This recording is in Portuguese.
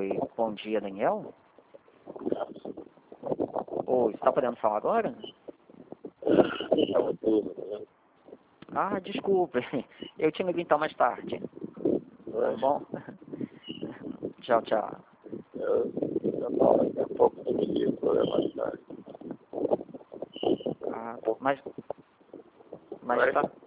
Oi, bom dia, Daniel. Oi, você está podendo falar agora? Ah, desculpe. Eu tinha que então mais tarde. Tá bom? Tchau, tchau. Daqui a pouco eu me ligo mais tarde. Ah, mas Vai. tá.